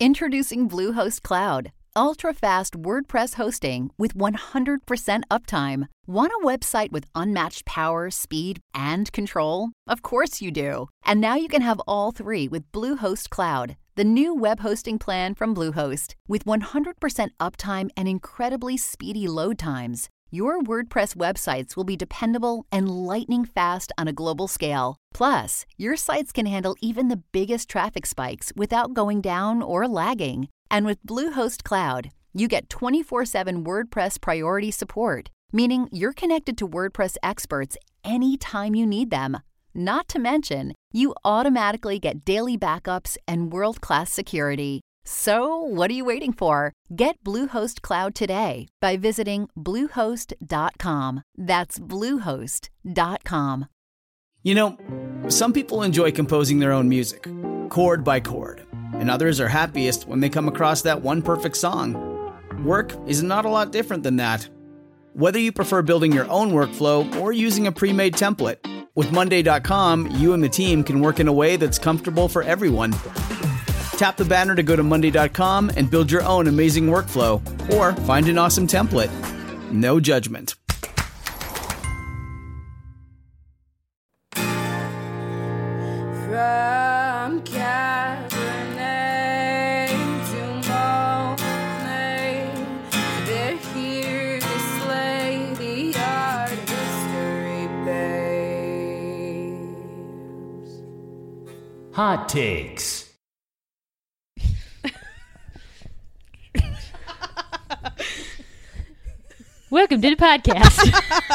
Introducing Bluehost Cloud, ultra-fast WordPress hosting with 100% uptime. Want a website with unmatched power, speed, and control? Of course you do. And now you can have all three with Bluehost Cloud, the new web hosting plan from Bluehost. With 100% uptime and incredibly speedy load times, your WordPress websites will be dependable and lightning fast on a global scale. Plus, your sites can handle even the biggest traffic spikes without going down or lagging. And with Bluehost Cloud, you get 24/7 WordPress priority support, meaning you're connected to WordPress experts anytime you need them. Not to mention, you automatically get daily backups and world-class security. So, what are you waiting for? Get Bluehost Cloud today by visiting Bluehost.com. That's Bluehost.com. You know, some people enjoy composing their own music, chord by chord, and others are happiest when they come across that one perfect song. Work is not a lot different than that. Whether you prefer building your own workflow or using a pre-made template, with Monday.com, you and the team can work in a way that's comfortable for everyone. Tap the banner to go to Monday.com and build your own amazing workflow, or find an awesome template. No judgment. From Cabernet to Monet, they're here to slay the art history babes. Hot takes. Welcome to the podcast.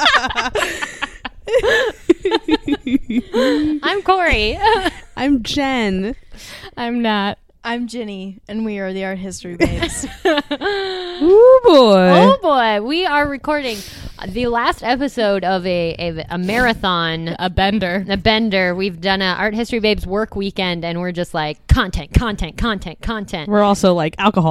I'm Corey. I'm Jen. I'm Nat. I'm Ginny, and we are the Art History Babes. Ooh, boy. Oh boy, we are recording the last episode of a marathon, a bender. We've done a Art History Babes work weekend, and we're just like content. We're also like alcohol.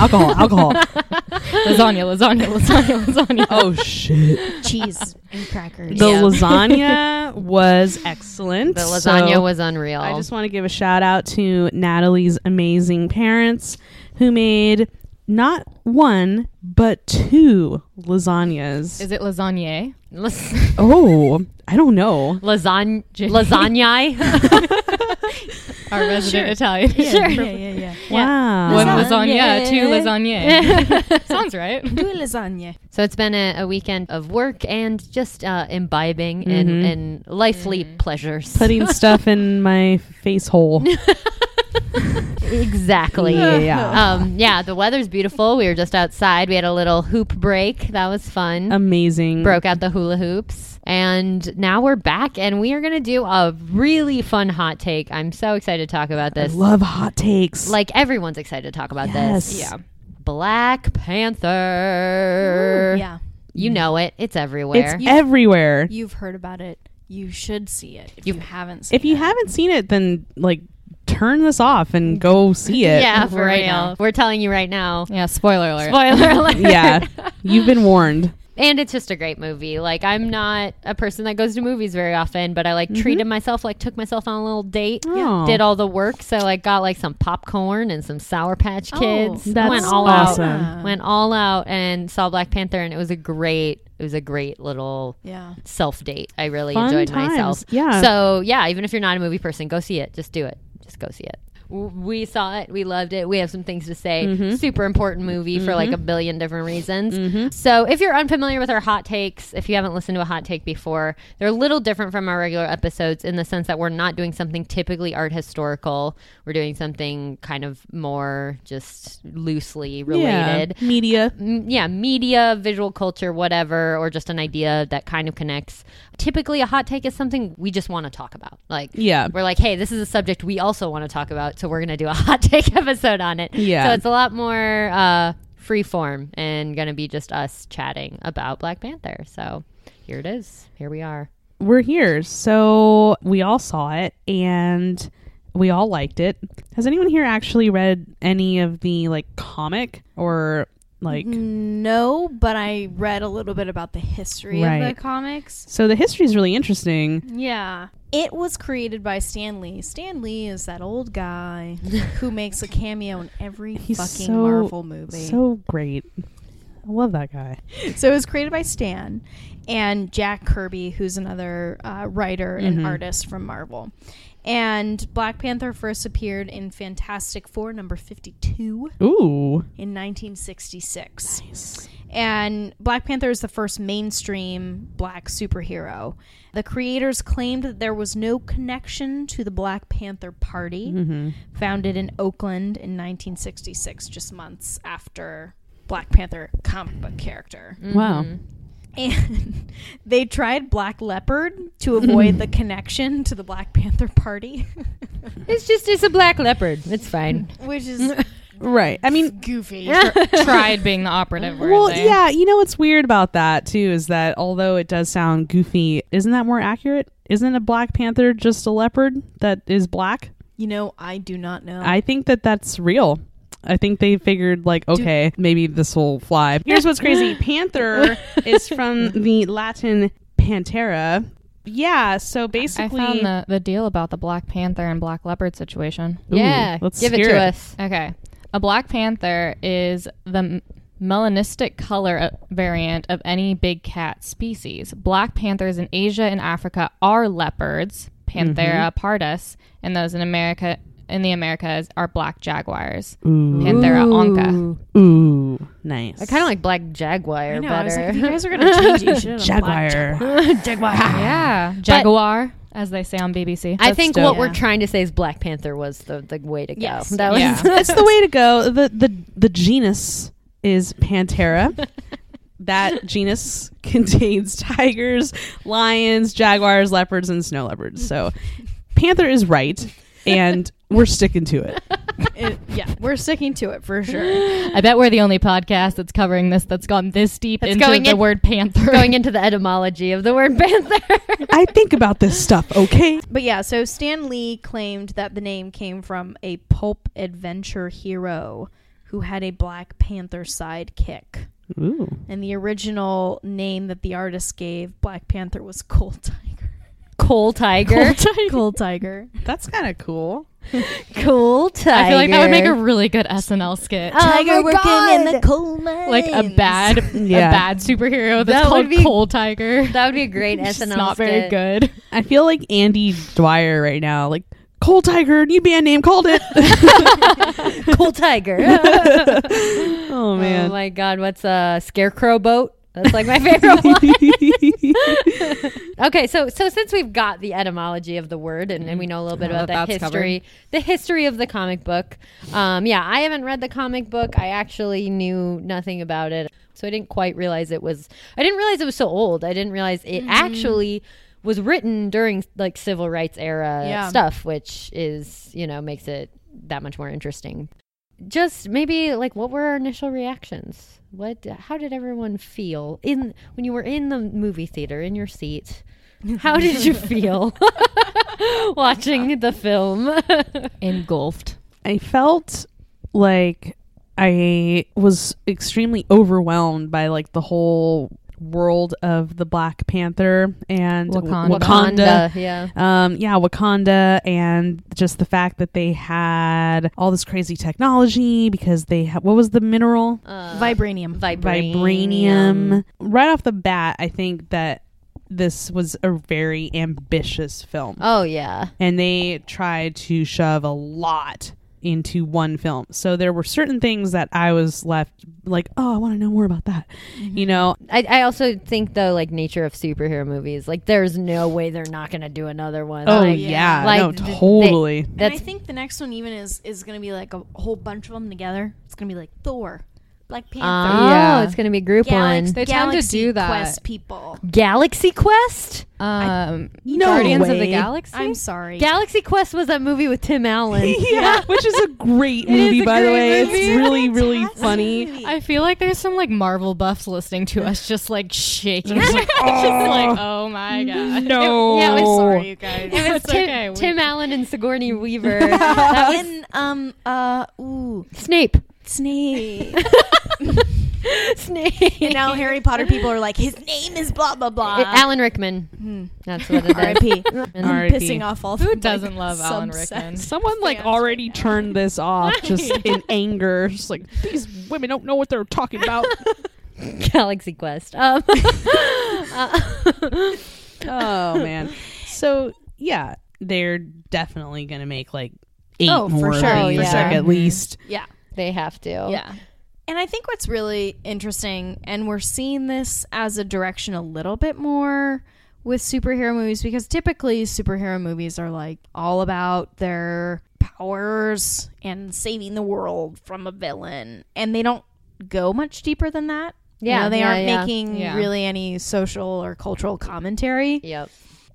Lasagna. Oh shit. Cheese and crackers. The lasagna was excellent. The lasagna was unreal. I just want to give a shout out to Natalie's amazing parents who made not one, but two lasagnas. Is it lasagne? Oh, I don't know. Lasagne. Our resident Italian. Yeah. Wow. One lasagna, two lasagne. Sounds right. Do lasagne. So it's been a weekend of work and just imbibing and lifely pleasures. Putting stuff in my face hole. Exactly. Yeah. The weather's beautiful. We were just outside. We had a little hoop break. That was fun. Amazing. Broke out the hula hoops. And now we're back, and we are going to do a really fun hot take. I'm so excited to talk about this. I love hot takes. Like, everyone's excited to talk about Yes. this. Yeah. Black Panther. Ooh, yeah. You know it. It's everywhere. It's everywhere. You've heard about it. You should see it. If you haven't seen it. If you haven't seen it, then like turn this off and go see it. Yeah, for Right real. now. We're telling you right now. Yeah, spoiler alert. Spoiler alert. Yeah. You've been warned. And it's just a great movie. Like, I'm not a person that goes to movies very often, but I like treated myself, like took myself on a little date, Oh. did all the work. So like got like some popcorn and some Sour Patch Kids. That's Went all awesome. out. Went all out and saw Black Panther, and it was a great little self date. I really Fun enjoyed times. myself. Yeah. So yeah, even if you're not a movie person, go see it. Just do it. Just go see it. We saw it. We loved it. We have some things to say. Super important movie for like a billion different reasons. So if you're unfamiliar with our hot takes, if you haven't listened to a hot take before, they're a little different from our regular episodes in the sense that we're not doing something typically art historical. We're doing something kind of more just loosely related. Yeah. Media. Media, visual culture, whatever, or just an idea that kind of connects. Typically a hot take is something we just want to talk about. Like, we're like, hey, this is a subject we also want to talk about, so we're going to do a hot take episode on it. Yeah. So it's a lot more free form and going to be just us chatting about Black Panther. So here it is. Here we are. We're here. So we all saw it and we all liked it. Has anyone here actually read any of the like comic or Like, No, but I read a little bit about the history of the comics. So the history is really interesting. Yeah. It was created by Stan Lee. Stan Lee is that old guy who makes a cameo in every fucking Marvel movie. So great. I love that guy. So it was created by Stan and Jack Kirby, who's another writer and artist from Marvel. And Black Panther first appeared in Fantastic Four number 52 in 1966. Nice. And Black Panther is the first mainstream black superhero. The creators claimed that there was no connection to the Black Panther Party, founded in Oakland in 1966, just months after Black Panther comic book character. Wow. And they tried Black Leopard to avoid the connection to the Black Panther Party. It's a black leopard. It's fine. Which is right. I mean, goofy. Tried being the operative word. Well, there. yeah. You know what's weird about that too is that although it does sound goofy, isn't that more accurate? Isn't a Black Panther just a leopard that is black? You know, I do not know. I think that that's real. I think they figured, like, okay, maybe this will fly. Here's what's crazy. Panther is from the Latin Pantera. Yeah, so basically... I found the deal about the Black Panther and Black Leopard situation. Yeah, let's give it hear to it. us. Okay. A Black Panther is the melanistic color variant of any big cat species. Black panthers in Asia and Africa are leopards, Panthera pardus, and those in the Americas are black jaguars, Panthera onca. Ooh, nice. I kind of like black jaguar I know, better. I was like, if you guys are going to change it, you should have Jaguar. Jaguar. Yeah, jaguar, as they say on BBC. I think dope. what we're trying to say is Black Panther was the way to go. Yes. That was Yeah. It's the way to go. The genus is Pantera. That genus contains tigers, lions, jaguars, leopards, and snow leopards. So Panther is right, and we're sticking to it. Yeah, we're sticking to it for sure. I bet we're the only podcast that's covering this that's gone this deep That's into going the in- word panther. going into the etymology of the word panther. I think about this stuff, okay? But yeah, so Stan Lee claimed that the name came from a pulp adventure hero who had a Black Panther sidekick. Ooh. And the original name that the artist gave Black Panther was Coal Tiger. Coal tiger. Coal Tiger. That's kind of cool. Cool tiger. I feel like that would make a really good SNL skit. Tiger working in the coal mine. Like a bad superhero that's That would called be- Coal Tiger. That would be a great It's SNL not very skit. good. I feel like Andy Dwyer right now. Like, Coal Tiger, new band name, called it. Cool tiger. Oh, man. Oh my god, what's a scarecrow boat? That's like my favorite one. Okay, so since we've got the etymology of the word and we know a little bit about that's the history of the comic book. I haven't read the comic book. I actually knew nothing about it. So I didn't quite realize it was so old. I didn't realize it actually was written during like civil rights era stuff, which is, makes it that much more interesting. Just maybe like, what were our initial reactions? How did everyone feel when you were in the movie theater in your seat? How did you feel watching the film? Engulfed. I felt like I was extremely overwhelmed by like the whole world of the Black Panther and Wakanda. Yeah. Wakanda, and just the fact that they had all this crazy technology because they had, what was the mineral? Vibranium. Vibranium. Right off the bat, I think that this was a very ambitious film. Oh yeah. And they tried to shove a lot into one film. So there were certain things that I was left like, oh, I want to know more about that. I also think though, like, nature of superhero movies, like there's no way they're not gonna do another one. Oh like, yeah, like, no, totally. And I think the next one even is going to be like a whole bunch of them together. It's going to be like Thor, Black Panther. Yeah. It's gonna be group one. They tend to Galaxy do that. Quest people. Galaxy Quest. No Guardians of the way. Galaxy. I'm sorry. Galaxy Quest was that movie with Tim Allen. Yeah, which is a great It is movie, a by the great way. movie. It's really, really funny. I feel like there's some like Marvel buffs listening to us, just like shaking, just like oh my god. No. Yeah, I'm sorry, you guys. It was It's okay. Tim Allen and Sigourney Weaver. That was And Snape. Snape. Snape. And now Harry Potter people are like, his name is blah, blah, blah. Alan Rickman. That's what it is. R.I.P. R.I.P. Pissing off all Who the, doesn't love Alan subsets. Rickman? Someone like fans already right now. turned this off just in anger. Just like, these women don't know what they're talking about. Galaxy Quest. Oh man. So yeah, they're definitely gonna make like 8 Oh, for more sure. of Oh, these, yeah. like at least. Yeah. They have to. Yeah. And I think what's really interesting, and we're seeing this as a direction a little bit more with superhero movies, because typically superhero movies are like all about their powers and saving the world from a villain, and they don't go much deeper than that. Yeah, You know, they yeah, aren't yeah. making Yeah. really any social or cultural commentary. Yep.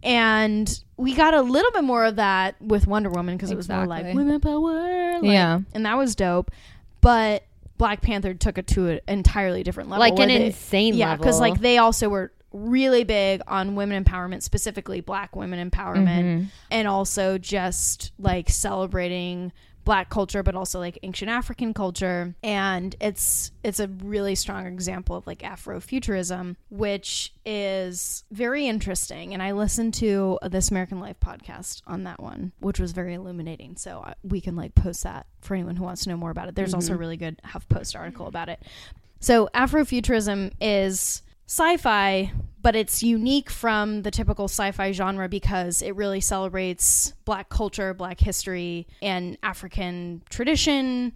And we got a little bit more of that with Wonder Woman, because it was more like Exactly. women power. Like, Yeah. and that was dope. But Black Panther took it to an entirely different level. Like where an they- insane yeah, level. because like they also were really big on women empowerment, specifically Black women empowerment, and also just like celebrating Black culture, but also like ancient African culture. And it's a really strong example of like Afrofuturism, which is very interesting. And I listened to This American Life podcast on that one, which was very illuminating. So we can like post that for anyone who wants to know more about it. There's also a really good HuffPost article about it. So Afrofuturism is sci-fi, but it's unique from the typical sci-fi genre because it really celebrates Black culture, Black history, and African tradition,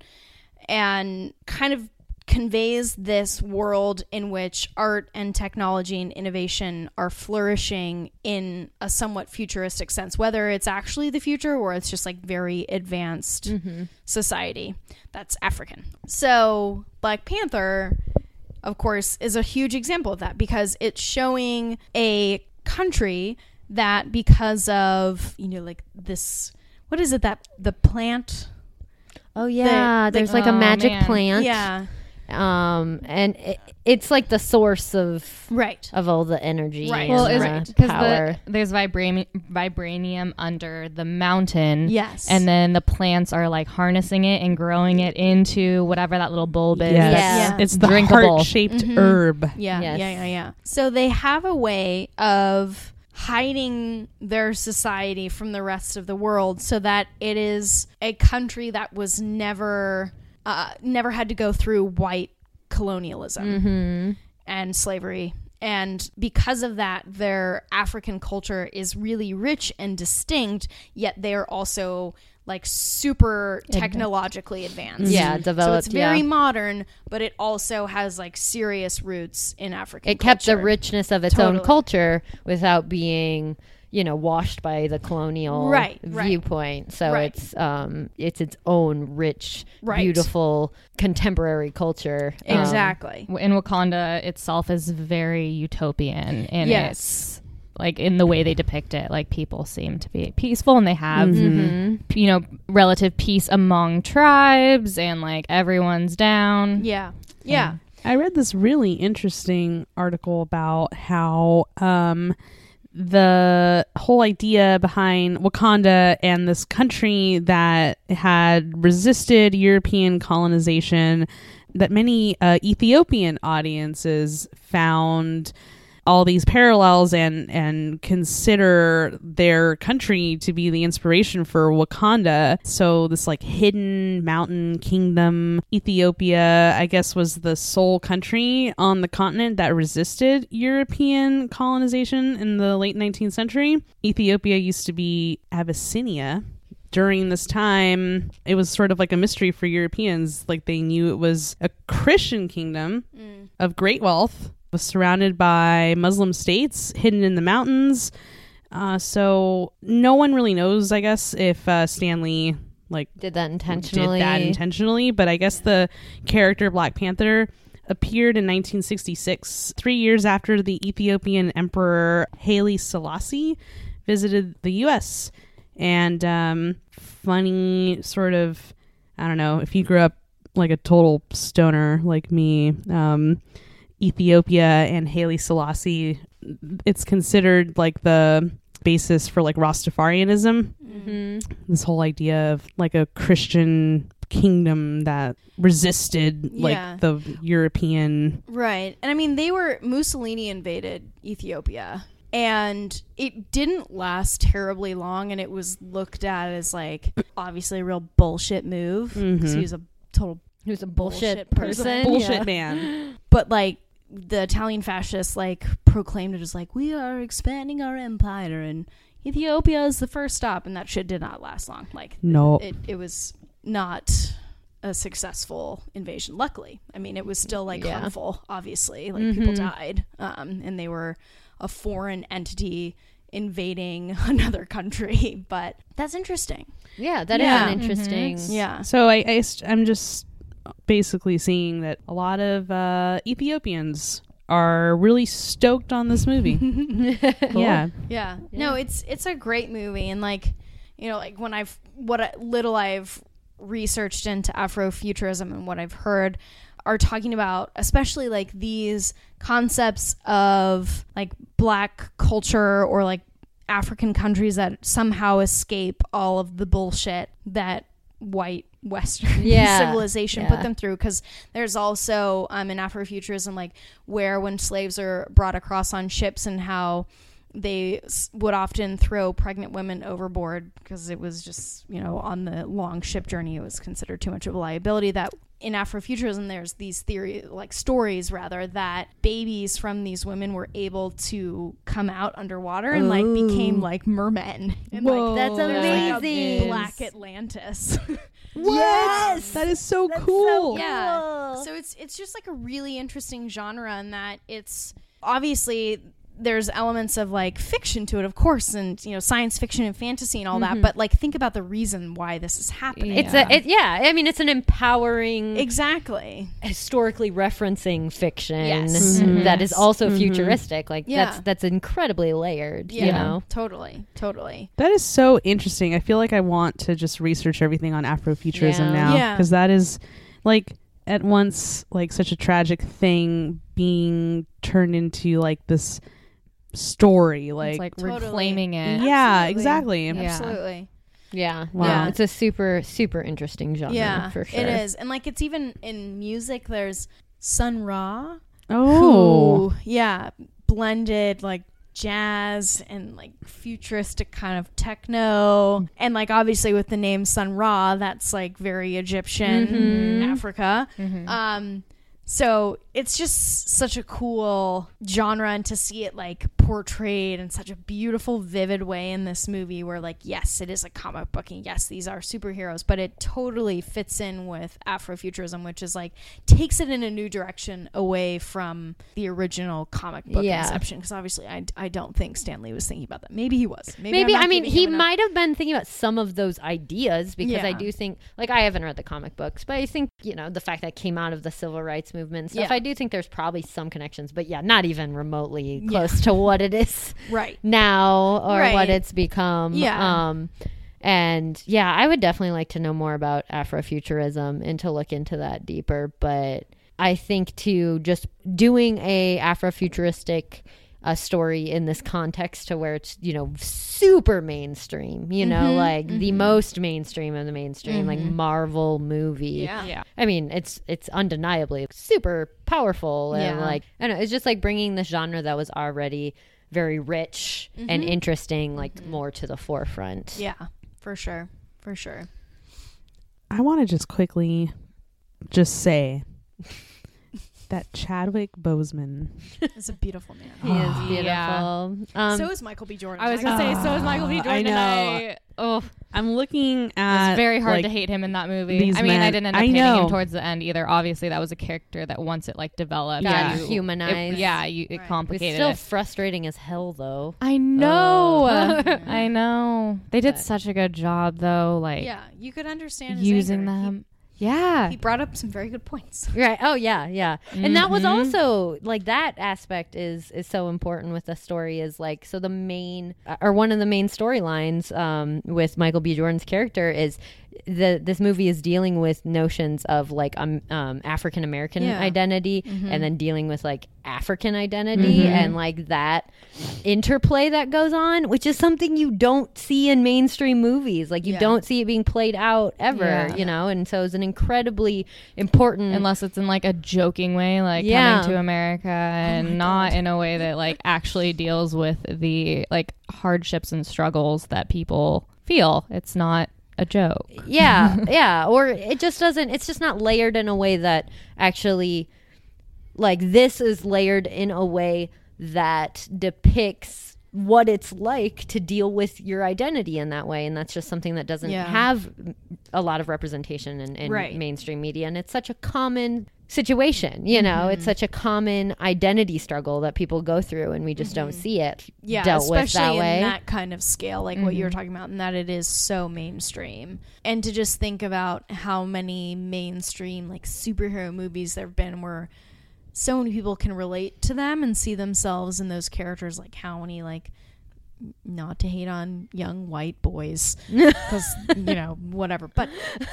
and kind of conveys this world in which art and technology and innovation are flourishing in a somewhat futuristic sense, whether it's actually the future or it's just like very advanced society that's African. So Black Panther, of course, is a huge example of that, because it's showing a country that, because of, you know, like this, what is it, that the plant? Oh yeah, there's like a magic man. plant. Yeah. And it's like the source of Right. all the energy. Right. and Well, the because power. there's vibranium under the mountain. Yes. And then the plants are like harnessing it and growing it into whatever that little bulb is. Yes. Yeah. It's the Drinkable. heart-shaped herb. Yeah, Yes. yeah. So they have a way of hiding their society from the rest of the world so that it is a country that was never had to go through white colonialism and slavery. And because of that, their African culture is really rich and distinct, yet they're also like super technologically advanced. Yeah, developed, So it's very yeah. modern, but it also has like serious roots in African It kept the culture. richness of its own Totally. culture without being, you know, washed by the colonial Right. viewpoint. So Right. it's its own rich, Right. beautiful contemporary culture. Exactly. In Wakanda itself is very utopian, and Yes. it's like in the way they depict it, like people seem to be peaceful and they have you know, relative peace among tribes, and like everyone's down. Yeah. Yeah. I read this really interesting article about how the whole idea behind Wakanda and this country that had resisted European colonization, that many Ethiopian audiences found all these parallels and consider their country to be the inspiration for Wakanda. So this like hidden mountain kingdom, Ethiopia, I guess, was the sole country on the continent that resisted European colonization in the late 19th century. Ethiopia used to be Abyssinia. During this time, it was sort of like a mystery for Europeans. Like they knew it was a Christian kingdom of great wealth, was surrounded by Muslim states hidden in the mountains. So no one really knows, I guess, if Stanley Did that intentionally. but I guess the character Black Panther appeared in 1966, 3 years after the Ethiopian Emperor Haile Selassie visited the U.S. And funny sort of, I don't know, if you grew up like a total stoner like me, Ethiopia and Haile Selassie, it's considered like the basis for like Rastafarianism. This whole idea of like a Christian kingdom that resisted Yeah. like the European. Right. And I mean, Mussolini invaded Ethiopia, and it didn't last terribly long, and it was looked at as like obviously a real bullshit move because he was a total He was a bullshit Bullshit person. Bullshit Yeah. man. but like the Italian fascists like proclaimed it as like, we are expanding our empire and Ethiopia is the first stop, and that shit did not last long. Like No. it was not a successful invasion, luckily. I mean, it was still like harmful, obviously, like people died, and they were a foreign entity invading another country, but that's interesting. Yeah, that is Yeah. an interesting. Yeah. So I'm just basically seeing that a lot of Ethiopians are really stoked on this movie. Yeah. Yeah. No, it's a great movie, and like, you know, like when little I've researched into Afrofuturism and what I've heard are talking about, especially like these concepts of like Black culture or like African countries that somehow escape all of the bullshit that white Western civilization put them through, because there's also in Afrofuturism like where when slaves are brought across on ships and how they would often throw pregnant women overboard because it was just, you know, on the long ship journey it was considered too much of a liability. That in Afrofuturism there's these stories rather that babies from these women were able to come out underwater and like became like mermen. And Whoa. like That's there's, like, amazing. a Black Atlantis. Yes, that is so cool. Yeah. So it's just like a really interesting genre in that it's obviously there's elements of like fiction to it, of course, and you know, science fiction and fantasy and all that, but like think about the reason why this is happening. I mean, it's an empowering, Exactly. historically referencing fiction Yes. that is also futuristic. Like Yeah. that's incredibly layered. Yeah. You know. Totally. That is so interesting. I feel like I want to just research everything on Afrofuturism Yeah. now, Yeah. because that is like at once like such a tragic thing being turned into like this story, like, It's like Totally. reclaiming it. yeah, Absolutely. exactly. Yeah. Absolutely. Yeah. Wow. Yeah. It's a super, super interesting genre Yeah, for sure. it is. And like it's even in music there's Sun Ra Oh, who blended like jazz and like futuristic kind of techno, and like obviously with the name Sun Ra that's like very Egyptian, Africa. So it's just such a cool genre, and to see it like portrayed in such a beautiful, vivid way in this movie where like, yes, it is a comic book and yes, these are superheroes, but it totally fits in with Afrofuturism, which is like takes it in a new direction away from the original comic book conception. Because obviously I don't think Stan Lee was thinking about that. Maybe he was. Maybe I'm not I mean, giving he him enough- might have been thinking about some of those ideas, because I Yeah. do think, like, I haven't read the comic books, but I think, you know, the fact that it came out of the civil rights movement and stuff, Yeah. I do think there's probably some connections, but yeah, not even remotely close to what it is Right. now or Right. what it's become. Yeah. And yeah, I would definitely like to know more about Afrofuturism and to look into that deeper. But I think too, just doing a Afrofuturistic story in this context to where it's, you know, super mainstream, you know, like the most mainstream of the mainstream, like Marvel movie. Yeah. I mean, it's undeniably super powerful, and Yeah. like, I don't know, it's just like bringing this genre that was already very rich and interesting, like more to the forefront. Yeah, for sure. For sure. I want to just quickly just say that Chadwick Boseman. It's a beautiful man. He is beautiful. Yeah. So is Michael B. Jordan. I was gonna say, so is Michael B. Jordan. I know. And oh, I'm looking at it's very hard like, to hate him in that movie. these I mean, I men- didn't end up I hating know. him towards the end either. Obviously, that was a character that once it like developed, Got you- humanized. it It's complicated still it. frustrating as hell, though. I know. Oh. I know. They did such a good job, though. Like Yeah, you could understand his using anger. them. Yeah. He brought up some very good points. Right. Oh yeah, yeah. And that was also like, that aspect is so important with the story, is like, so the main or one of the main storylines with Michael B. Jordan's character is this movie is dealing with notions of like African American identity, and then dealing with like African identity and like that interplay that goes on, which is something you don't see in mainstream movies. Like you don't see it being played out ever, you know. And so it's an incredibly important, unless it's in like a joking way, like coming to America, and not in a way that like actually deals with the like hardships and struggles that people feel. It's not a joke. Or it just doesn't, it's just not layered in a way that actually, like, this is layered in a way that depicts what it's like to deal with your identity in that way. And that's just something that doesn't have a lot of representation in mainstream media. And it's such a common situation, you know. It's such a common identity struggle that people go through, and we just don't see it dealt with that way. In that kind of scale, like what you were talking about, and that it is so mainstream. And to just think about how many mainstream like superhero movies there have been where so many people can relate to them and see themselves in those characters, like how many, like, not to hate on young white boys because you know, whatever, but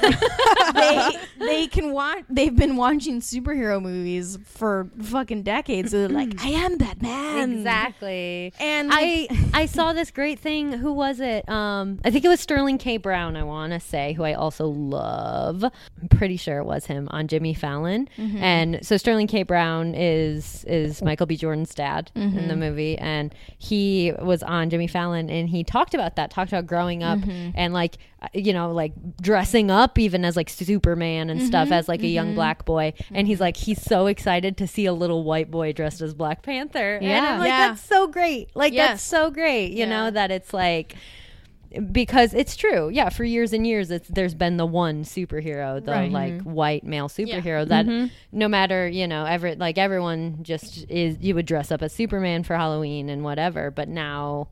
they can watch, they've been watching superhero movies for fucking decades, so they're like, I am that man. Exactly. And I saw this great thing. Who was it? I think it was Sterling K. Brown, I want to say, who I also love. I'm pretty sure it was him, on Jimmy Fallon. And so Sterling K. Brown is Michael B. Jordan's dad in the movie, and he was on Jimmy Fallon, and he talked about growing up and like, you know, like dressing up even as like Superman and stuff as like a young black boy. And he's like, he's so excited to see a little white boy dressed as Black Panther. And I'm like, that's so great. Like, that's so great, you know, that it's like, because it's true. Yeah. For years and years, there's been the one superhero, the like white male superhero that no matter, you know, everyone just is, you would dress up as Superman for Halloween and whatever. But now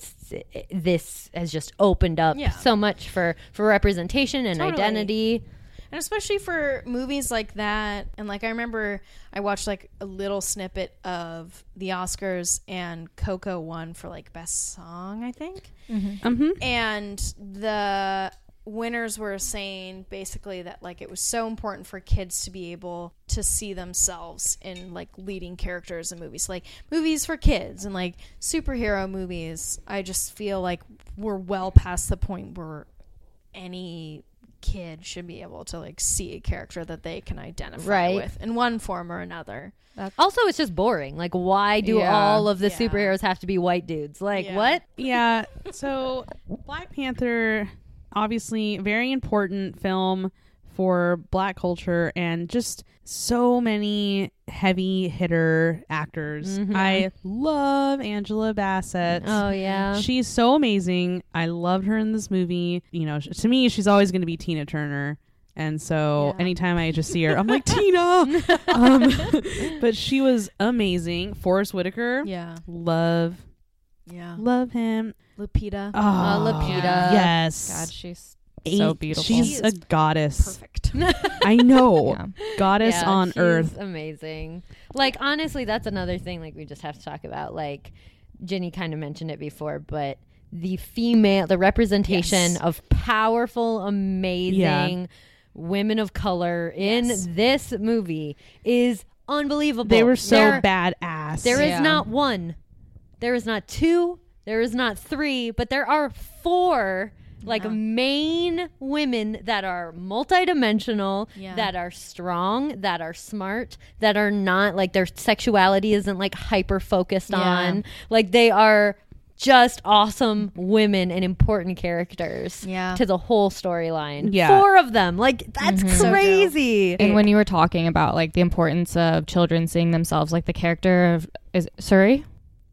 this has just opened up so much for representation and identity. And especially for movies like that. And like, I remember I watched like a little snippet of the Oscars, and Coco won for like best song, I think. And the winners were saying basically that like it was so important for kids to be able to see themselves in like leading characters in movies, like movies for kids and like superhero movies. I just feel like we're well past the point where any kid should be able to like see a character that they can identify with in one form or another. Also, it's just boring. Like, why do all of the superheroes have to be white dudes? Like, what? Yeah. So Black Panther, obviously very important film for Black culture, and just so many heavy hitter actors. I love Angela Bassett. Oh yeah, she's so amazing. I loved her in this movie. You know, to me, she's always going to be Tina Turner. And so anytime I just see her, I'm like, Tina. But she was amazing. Forrest Whitaker. Love him. Lupita. Lupita. Yes. God, she's so beautiful. She's a goddess. Perfect. I know. Goddess on earth. Amazing. Like, honestly, that's another thing like we just have to talk about. Like, Ginny kind of mentioned it before, but the representation of powerful, amazing women of color in this movie is unbelievable. They were so badass. There is not one. There is not two. There is not three, but there are four like main women that are multidimensional, that are strong, that are smart, that are not like their sexuality isn't like hyper focused on. Like, they are just awesome women and important characters to the whole storyline. Four of them. Like, that's crazy. And when you were talking about like the importance of children seeing themselves, like the character of Suri.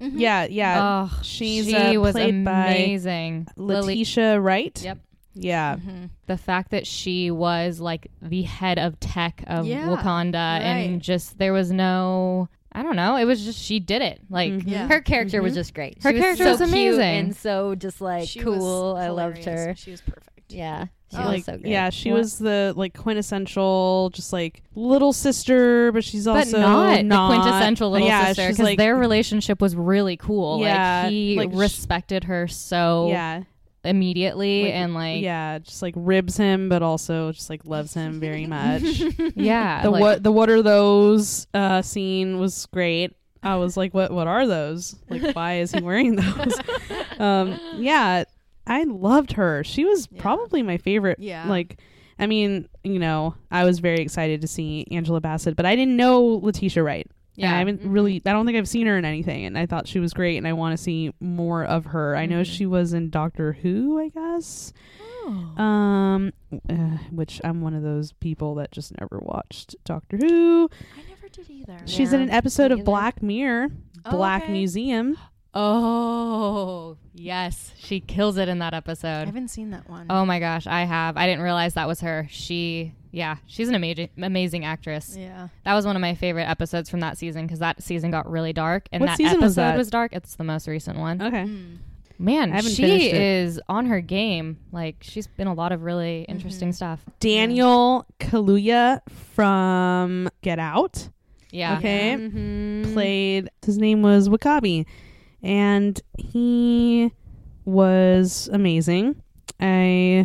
Oh, she was played amazing by Letitia Wright. Yeah. The fact that she was like the head of tech of Wakanda, and just there was no, I don't know, it was just, she did it. Like her character was just great. Her character was amazing and so just like cool. I loved her. She was perfect. Yeah. She was was so great. Yeah, she was the like quintessential, just like little sister, but she's also not the quintessential little sister, because like, their relationship was really cool. Yeah, like he like respected her so immediately and like yeah, just like ribs him, but also just like loves him very much. yeah, The like, what are those scene was great. I was like, what are those? Like, why is he wearing those? Yeah, I loved her. She was probably my favorite. Yeah. Like, I mean, you know, I was very excited to see Angela Bassett, but I didn't know Letitia Wright. Yeah. I haven't really, I don't think I've seen her in anything, and I thought she was great, and I want to see more of her. I know she was in Doctor Who, I guess. Which I'm one of those people that just never watched Doctor Who. I never did either. She's in an episode of either. Black Mirror, Oh, Black okay. Museum. oh yes, she kills it in that I episode. haven't seen that one. Oh my gosh, I have. I didn't realize that was her. She's an amazing actress. Yeah. That was one of my favorite episodes from that season because that season got really dark, and What that season episode was that? was dark. It's the most recent one. Okay. Man, I haven't she finished it. is on her game. Like she's been a lot of really interesting stuff. Daniel Kaluuya from Get Out. Yeah. Okay. Played, his name was Wakabi, and he was amazing. I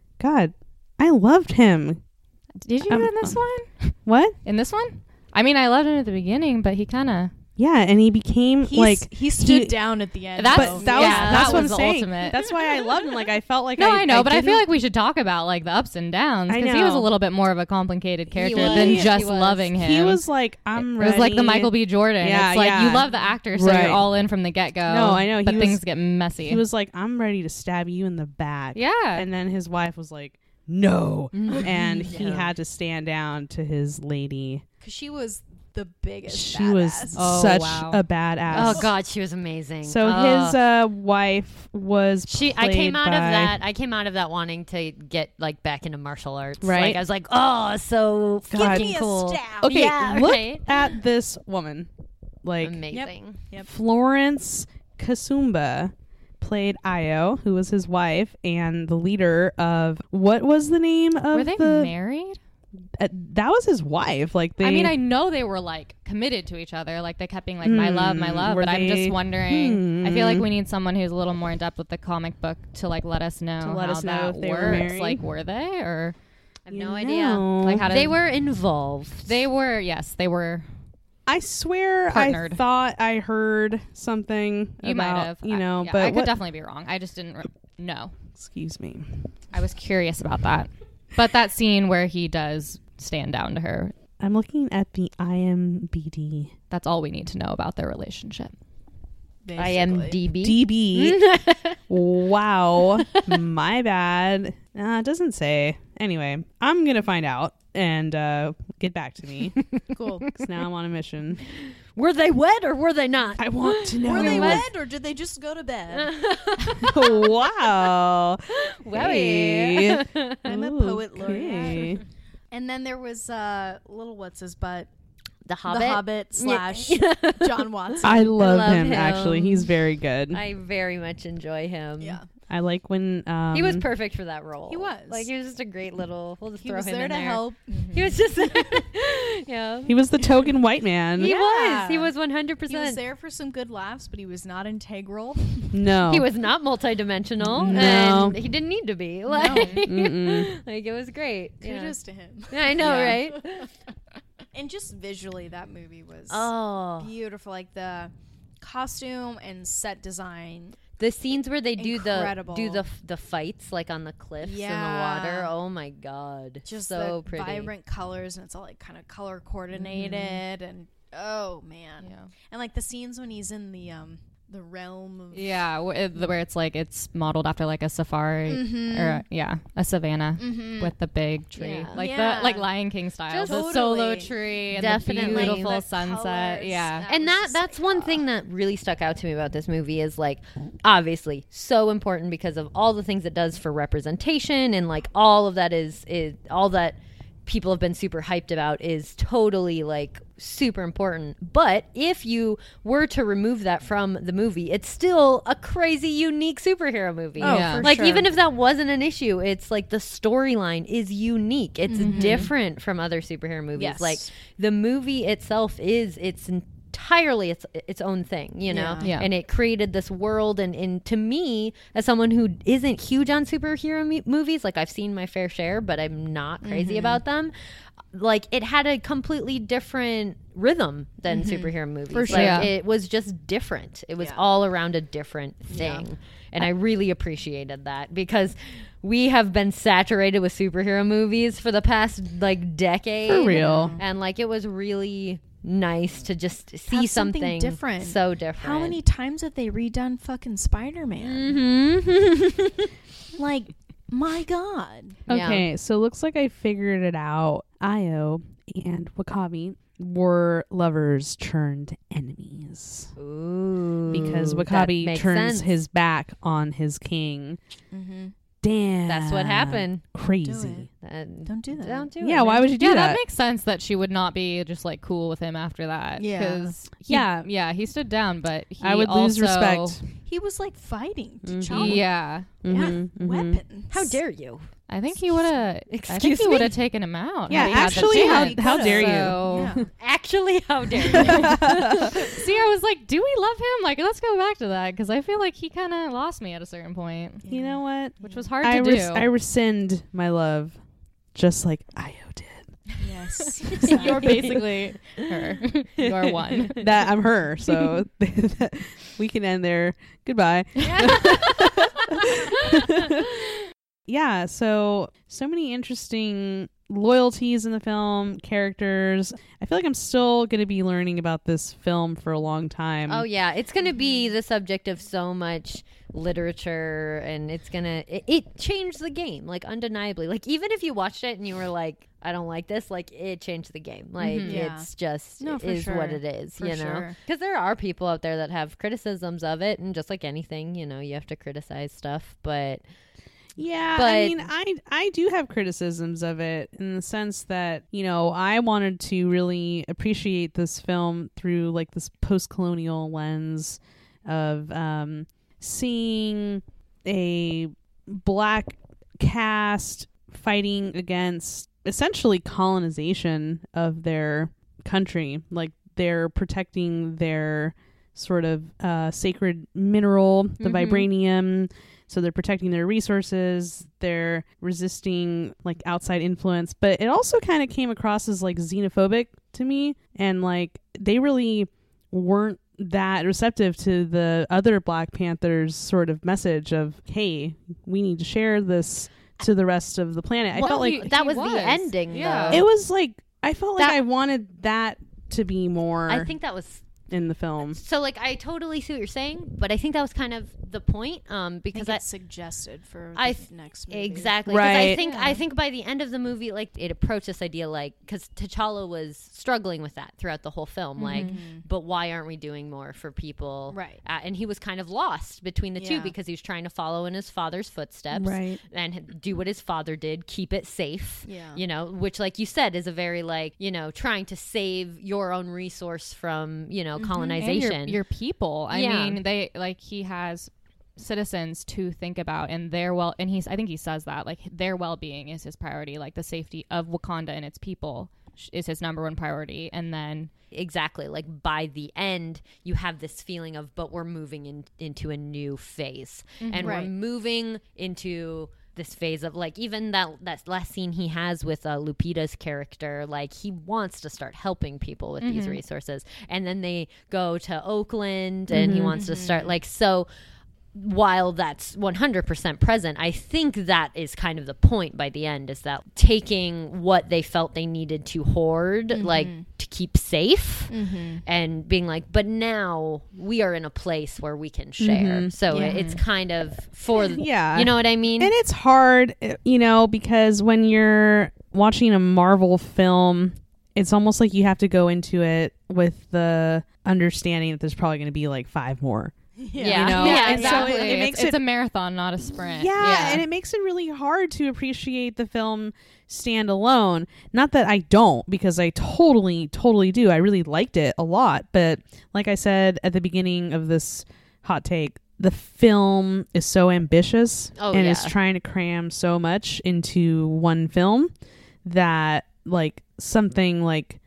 loved him. Did you in this one? What? In this one? I mean, I loved him at the beginning, but he kind of. Yeah, and he became He stood down at the end. That's- though. that's what I'm was the saying. ultimate. That's why I loved him. Like, I felt like No, I know, but I feel didn't- like we should talk about like the ups and downs I because he was a know. little bit more of a complicated character was. than He just was. loving him. he was like, I'm It ready. was like the Michael B. Jordan. Yeah, it's like yeah. you love the actor, so Right. you're all in from the get go. No, I know. He but was- things get messy. He was like, I'm ready to stab you in the back. yeah. And then his wife was like, no. And he had to stand down to his lady. 'Cause she was the biggest. She was badass. Oh, such wow. a badass. Oh God, she was amazing. So his wife was I came out of played by- that. I came out of that wanting to get like back into martial arts. Right. Like I was like, oh, so God. fucking Give me a cool. stab. Okay, Yeah, look right. at this woman. Like, Amazing. Florence Kasumba played Io, who was his wife and the leader of, what was the name of Were they the married? that was his wife. Like, they, I mean, I know they were like committed to each other. Like they kept being like, my love, Were but I'm they- just wondering. I feel like we need someone who's a little more in depth with the comic book to like let us know let how us know that if they were works. married. Like, were they or I have no idea. like how did They were involved. They were. Yes, they were. I swear Partnered. I thought I heard something You about, might have. you know, yeah, but I could what- definitely be wrong. I just didn't know. excuse me. I was curious about that. But that scene where he does stand down to her, I'm looking at the IMBD. that's all we need to know about their relationship. IMDb. DB. Wow. My bad. It doesn't say. Anyway, I'm going to find out and get back to me. Cool. 'Cause now I'm on a mission. Were they wet or were they not? I want to know. Were they wed or did they just go to bed? Wow. Hey. I'm a poet Okay. laureate. And then there was little what's his butt, The Hobbit. the Hobbit slash John Watson. I love love him, him. actually. He's very good. I very much enjoy him. yeah, I like when He was perfect for that role. He was. Like he was just a great little. We'll just he throw was him there in to there. help. He was just. Yeah. he was the token white man. He Yeah. was. He was 100%. He was there for some good laughs, but he was not integral. No. He was not multidimensional, No. and he didn't need to be. Like, Mm-mm. like it was great. Yeah. Kudos to him. I know, Yeah. right? And just visually, that movie was Oh, beautiful. Like the costume and set design. the scenes where they Incredible. do the fights like on the cliffs in the water. Oh my god, Just so the pretty. vibrant colors, and it's all like kind of color coordinated. And oh man, Yeah. and like the scenes when he's in the realm of Yeah, where it's like it's modeled after like a safari or a savanna with the big tree, Yeah. like Yeah. the like Lion King style, Just the solo totally. tree and Definitely. the beautiful The sunset. colors. Yeah, That And was that's just like, one thing that really stuck out to me about this movie is like obviously so important because of all the things it does for representation, and like all of that is all that people have been super hyped about is totally like super important. But if you were to remove that from the movie, it's still a crazy unique superhero movie. Oh, Yeah. for Like sure. even if that wasn't an issue, it's like the storyline is unique. It's different from other superhero movies. Yes. Like the movie itself is it's entirely its own thing, you know? Yeah. And it created this world. And to me, as someone who isn't huge on superhero movies, like I've seen my fair share, but I'm not crazy about them. Like it had a completely different rhythm than superhero movies. For sure. Like, Yeah. it was just different. It was all around a different thing. And I really appreciated that because we have been saturated with superhero movies for the past like decade. For real. And like it was really nice to just see Have something different. so different. How many times have they redone fucking Spider-Man? Like, my God. Okay, so it looks like I figured it out. Io and W'Kabi were lovers turned enemies. Ooh, Because that W'Kabi makes turns sense. his back on his king. Damn. That's what happened. Crazy. Don't do that. Don't do it. Yeah, why man. would you do Yeah, that? that makes sense that she would not be just like cool with him after that. Yeah. 'Cause he stood down, but he I would lose also- respect. He was like fighting T'Challa. Yeah, Weapons. How dare you? I think he would have. I Excuse think he me? would have taken him out. Yeah, had he had the actually, chance. how dare you? So- Yeah. Actually, how dare you? See, I was like, do we love him? Like, let's go back to that because I feel like he kind of lost me at a certain point, You know what? which was hard to do. I rescind my love, just like Io did. Yes. You're basically her. You're one. That I'm her, so we can end there. Goodbye. Yeah, so many interesting loyalties in the film, characters. I feel like I'm still going to be learning about this film for a long time. Oh yeah, it's going to be the subject of so much literature, and it's going to it changed the game, like undeniably. Like even if you watched it and you were like, I don't like this, like it changed the game. Like Yeah. it's just No, for is sure. what it is, For you know. sure. Because there are people out there that have criticisms of it, and just like anything, you know, you have to criticize stuff, but Yeah, But- I mean, I do have criticisms of it in the sense that, you know, I wanted to really appreciate this film through like this post-colonial lens of seeing a black cast fighting against essentially colonization of their country. Like they're protecting their sort of sacred mineral, the vibranium. So they're protecting their resources. They're resisting like outside influence. But it also kind of came across as like xenophobic to me. And like they really weren't that receptive to the other Black Panthers sort of message of, hey, we need to share this to the rest of the planet. I felt like that he was was. the ending. Yeah. though. it was like, I felt like That- I wanted that to be more I think that was in the film. so. Like I totally see what you're saying, but I think that was kind of the point. Because I think it's suggested for I the next movie. Exactly. 'Cause I Right. think I think by the end of the movie, like it approached this idea, like because T'Challa was struggling with that throughout the whole film, like, but why aren't we doing more for people? Right. And he was kind of lost between the two Yeah. because he was trying to follow in his father's footsteps, Right. and do what his father did, keep it safe. Yeah. You know, which, like you said, is a very like trying to save your own resource from colonization. And your people. I Yeah. mean, he has citizens to think about and and I think he says that like their well-being is his priority, like the safety of Wakanda and its people is his number one priority. And then Exactly. Like by the end, you have this feeling of, but we're moving into a new phase, and Right. we're moving into this phase of like even that last scene he has with Lupita's character, like he wants to start helping people with these resources, and then they go to Oakland, and he wants to start like so. While that's 100% present, I think that is kind of the point by the end, is that taking what they felt they needed to hoard, like to keep safe, and being like, but now we are in a place where we can share. So it's kind of for, Yeah. you know what I mean? And it's hard, because when you're watching a Marvel film, it's almost like you have to go into it with the understanding that there's probably going to be like 5 more. Yeah, You know? yeah, And so exactly. it makes it's it a marathon, not a sprint. Yeah, and it makes it really hard to appreciate the film stand alone. Not that I don't, because I totally do. I really liked it a lot. But like I said at the beginning of this hot take, the film is so ambitious and is trying to cram so much into one film that like something like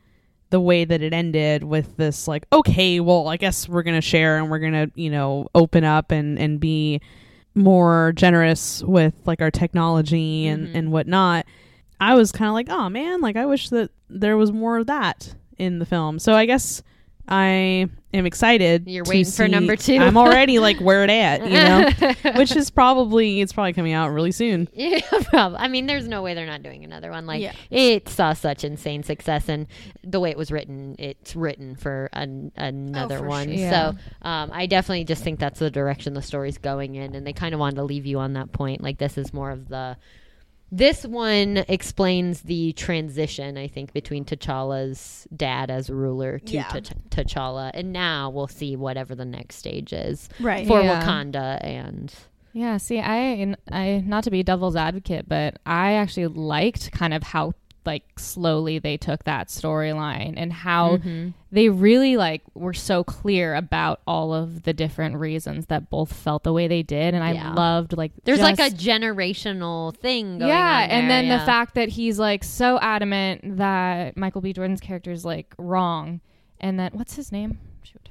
the way that it ended with this like, okay, well, I guess we're gonna share and we're gonna, you know, open up and be more generous with like our technology and whatnot. I was kind of like, oh man, like I wish that there was more of that in the film. So I guess I am excited. You're to waiting for see- number 2. I'm already like, where it at, you know, which is probably coming out really soon. Yeah, probably. I mean, there's no way they're not doing another one. Like, Yeah. it saw such insane success, and the way it was written, it's written for another for one. sure. Yeah. So I definitely just think that's the direction the story's going in, and they kind of wanted to leave you on that point. Like, this is more of the... This one explains the transition, I think, between T'Challa's dad as ruler to Yeah. T'Challa, and now we'll see whatever the next stage is Right. for Yeah. Wakanda. And Yeah, see, I not to be devil's advocate, but I actually liked kind of how like slowly they took that storyline and how they really like were so clear about all of the different reasons that both felt the way they did, and Yeah. I loved like there's like a just- generational thing going yeah, on and there, then yeah. the fact that he's like so adamant that Michael B. Jordan's character is like wrong, and that what's his name? Shoot.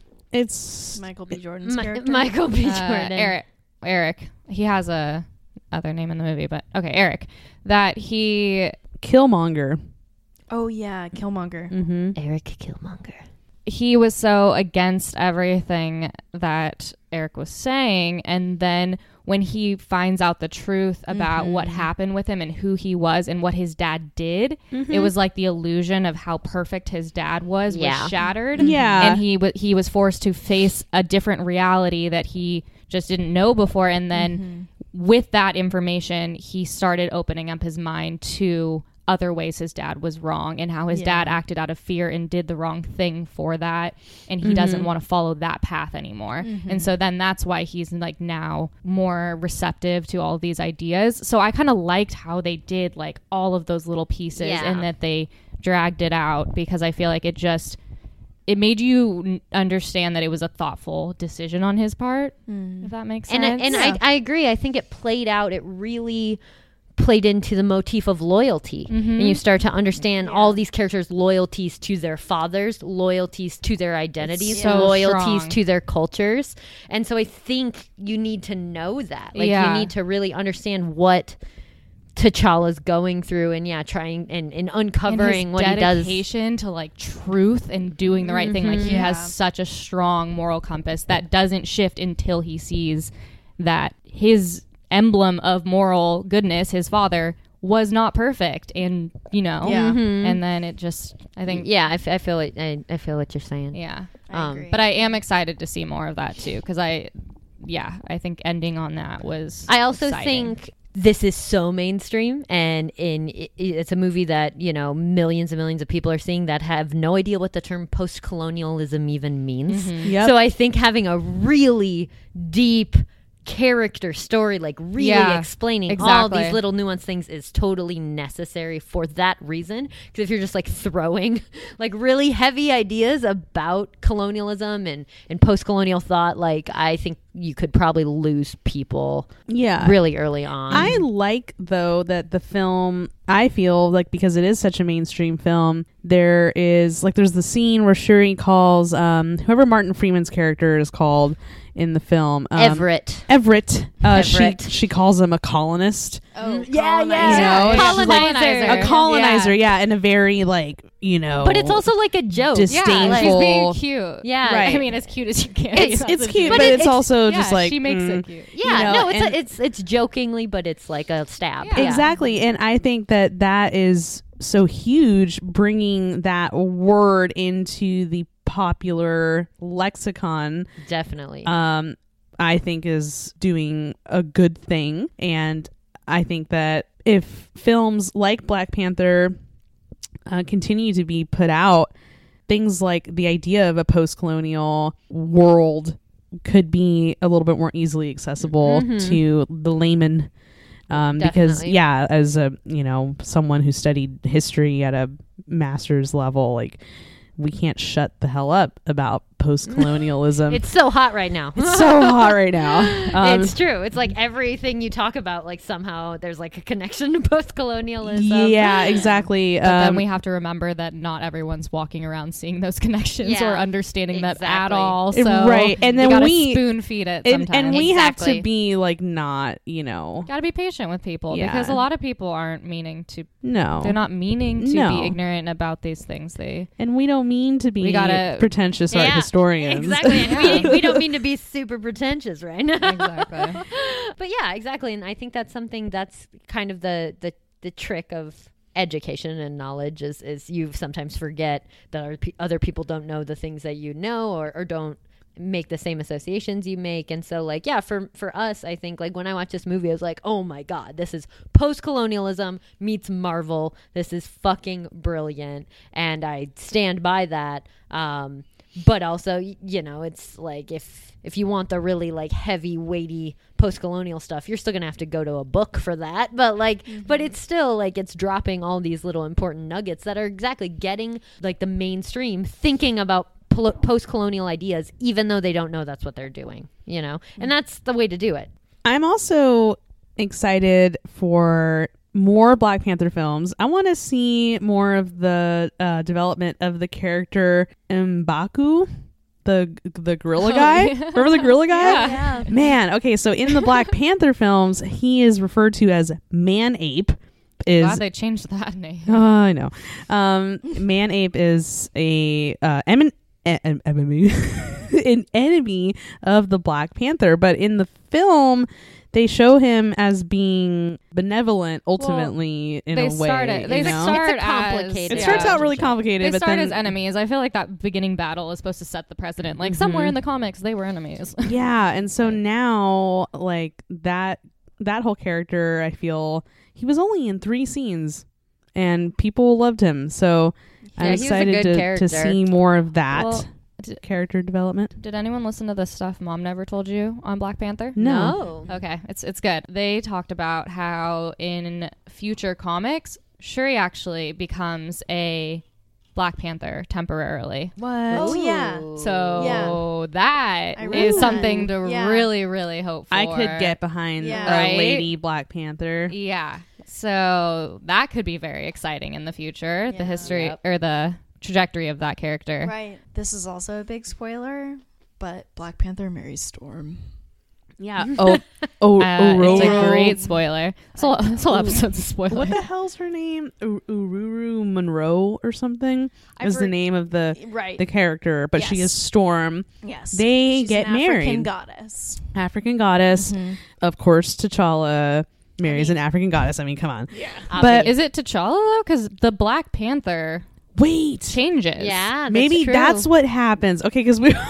It's Michael B. Jordan's character. Michael B. Jordan. Eric. He has a other name in the movie, but okay, Eric. That he Killmonger. Oh yeah, Killmonger. Mm-hmm. Eric Killmonger. he was so against everything that Eric was saying, and then when he finds out the truth about what happened with him and who he was and what his dad did, it was like the illusion of how perfect his dad was shattered. Yeah. And he was forced to face a different reality that he just didn't know before, and then with that information he started opening up his mind to other ways his dad was wrong and how his dad acted out of fear and did the wrong thing for that, and he doesn't want to follow that path anymore. And so then that's why he's like now more receptive to all these ideas. So I kind of liked how they did like all of those little pieces and that they dragged it out, because I feel like it made you understand that it was a thoughtful decision on his part, if that makes sense. And I agree. I think it played out. It really played into the motif of loyalty. And you start to understand all these characters' loyalties to their fathers, loyalties to their identities, so loyalties strong. to their cultures. And so I think you need to know that. Like Yeah. you need to really understand what T'Challa's going through, and trying and uncovering and what his he does. dedication to like truth and doing the right thing. Like he has such a strong moral compass that doesn't shift until he sees that his emblem of moral goodness, his father, was not perfect, and and then it just, I think, I feel it. I feel what you're saying. yeah. I agree. But I am excited to see more of that too, because I think ending on that was. I also exciting. think this is so mainstream, and it's a movie that millions and millions of people are seeing that have no idea what the term post-colonialism even means. Yep. So I think having a really deep character story, like really explaining all exactly. these little nuanced things, is totally necessary for that reason. Because if you're just like throwing like really heavy ideas about colonialism and post-colonial thought, like I think you could probably lose people really early on. I like, though, that the film, I feel like, because it is such a mainstream film, there's the scene where Shuri calls whoever Martin Freeman's character is called in the film, Everett. She calls him a colonist. Oh, Yeah. Colonizer. A colonizer, in a very But it's also like a joke. disdainful. She's being cute. Yeah. Right. I mean, as cute as you can. It's cute, but But it's also just like she makes it cute. Yeah, know, it's jokingly, but it's like a stab. Yeah. Exactly. And I think that is so huge, bringing that word into the popular lexicon. Definitely. I think is doing a good thing. And I think that if films like Black Panther continue to be put out, things like the idea of a post-colonial world could be a little bit more easily accessible to the layman. Because Definitely. as a someone who studied history at a master's level, like, we can't shut the hell up about post-colonialism. It's so hot right now. It's so hot right now. It's true. It's like everything you talk about, like somehow there's like a connection to post-colonialism. Yeah, exactly. But then we have to remember that not everyone's walking around seeing those connections or understanding that at all. So right, and then we spoon feed it sometimes. And we have to be like not, gotta be patient with people because a lot of people aren't meaning to. No, they're not meaning to be ignorant about these things. And we don't mean to be pretentious art historians. Exactly. And we don't mean to be super pretentious, right? Exactly. But yeah, exactly. And I think that's something that's kind of the trick of education and knowledge is you sometimes forget that other people don't know the things that you know or don't make the same associations you make. And so like, yeah, for us, I think like when I watched this movie, I was like, oh my God, this is post-colonialism meets Marvel. This is fucking brilliant. And I stand by that. But also, it's like if you want the really like heavy, weighty post-colonial stuff, you're still gonna have to go to a book for that. But like, but it's still like it's dropping all these little important nuggets that are exactly getting like the mainstream thinking about post-colonial ideas, even though they don't know that's what they're doing. And that's the way to do it. I'm also excited for more Black Panther films. I want to see more of the development of the character M'Baku, the gorilla guy. Remember the gorilla guy? Yeah. Man, okay, so in the Black Panther films, he is referred to as Man-Ape. Glad they changed that name. I know. Man-Ape is an enemy of the Black Panther, but in the film they show him as being benevolent ultimately in a way. It starts out really complicated. They but start then, as enemies. I feel like that beginning battle is supposed to set the precedent. Like somewhere in the comics they were enemies. Yeah, and so now like that whole character, I feel he was only in 3 scenes and people loved him. So I'm excited to see more of that. Character development. Did anyone listen to the stuff Mom never told you on Black Panther? No. Okay, it's good. They talked about how in future comics, Shuri actually becomes a Black Panther temporarily. What? Oh yeah. So that is something to really, really hope for. I could get behind a lady Black Panther. Yeah. So that could be very exciting in the future. The history or the trajectory of that character. Right. This is also a big spoiler, but Black Panther marries Storm. Yeah. It's a great spoiler. This whole episode's a spoiler. What the hell's her name? Ororo Monroe or something is the name of the character, but she is Storm. Yes. They get married. African goddess. Mm-hmm. Of course, T'Challa marries an African goddess. I mean, come on. Yeah. But is it T'Challa though? Because the Black Panther changes. Yeah, maybe that's what happens. Okay, because we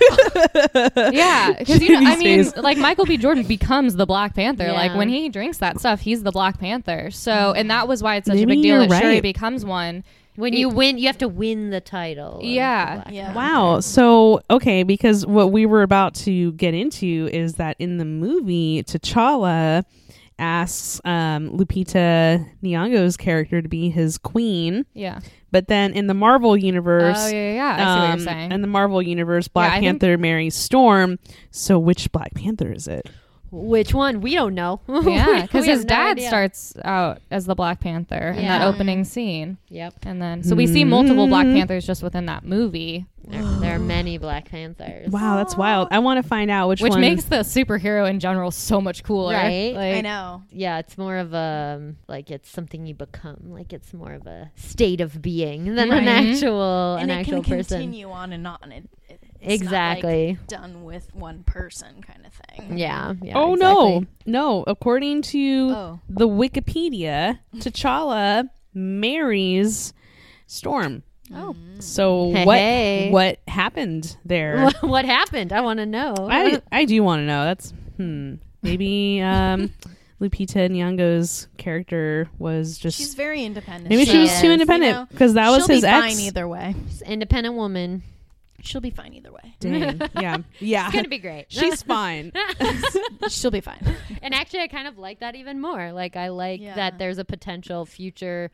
because I mean, like Michael B. Jordan becomes the Black Panther. Like when he drinks that stuff, he's the Black Panther. So, and that was why it's such a big deal that Shuri becomes one. When you win, you have to win the title. Yeah. Wow. So, okay, because what we were about to get into is that in the movie, T'Challa asks Lupita Nyong'o's character to be his queen. Yeah. But then in the Marvel universe, I see what you're saying. In the Marvel universe, Black Panther marries Storm. So which Black Panther is it? Which one? We don't know. Yeah, because his dad starts out as the Black Panther in that opening scene. Yep. And then, so we see multiple Black Panthers just within that movie. There are many Black Panthers. Wow, that's wild. I want to find out which one. Makes the superhero in general so much cooler. Right? I know. Yeah, it's more of a, like, it's something you become. Like, it's more of a state of being than an actual person. And it can continue on and on. It's exactly. not like done with one person kind of thing. Yeah. Oh, exactly. No. According to the Wikipedia, T'Challa marries Storm. Oh. So what happened there? What happened? I want to know. I do want to know. That's maybe Lupita Nyong'o's character was just... She's very independent. Maybe she was too independent because that was his ex. She'll be fine either way. She's an independent woman. She'll be fine either way. Dang. Yeah. It's gonna be great. She's fine. She'll be fine. And actually, I kind of like that even more. Like, I like that there's a potential future